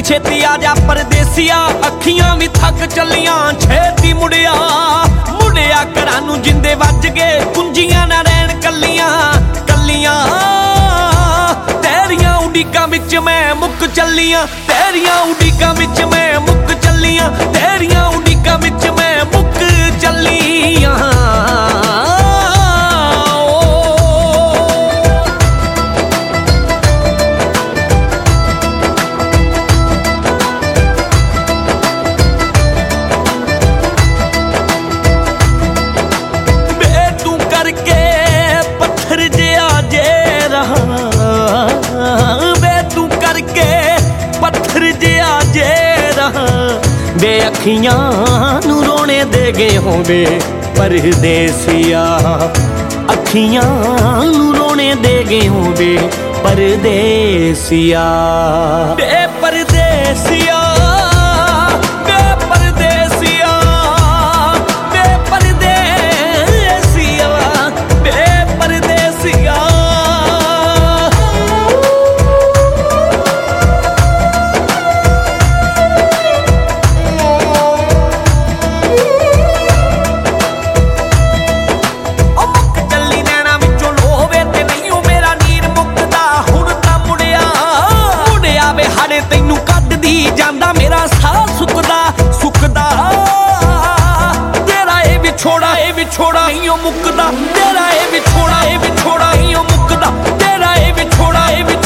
छेती आजा परदेसिया, अखियां भी थक चलियां, छेती मुड़िया मुड़िया घरां नूं जिंदे वज गए, कुंजियां ना रहन कलियां कलियां। तेरियां उड़ीकां विच मैं मुक चलियां, तेरियां उड़ीकां विच मैं मुक चलियां, तेरियां उड़ीकां विच मैं मुक चलियां। वे अखियां नू रोने दे गए हो वे परदेसिया, अखियां नू रोने दे गए हो वे परदेसिया। वे परदेसिया वे परदेसिया वे परदेसिया वे परदेसिया। जांदा मेरा साह सुकदा सुकदा, तेरा ए विछोड़ा नहीं ओ मुकदा, तेरा ए विछोड़ा नहीं ओ मुकदा, तेरा ए विछोड़ा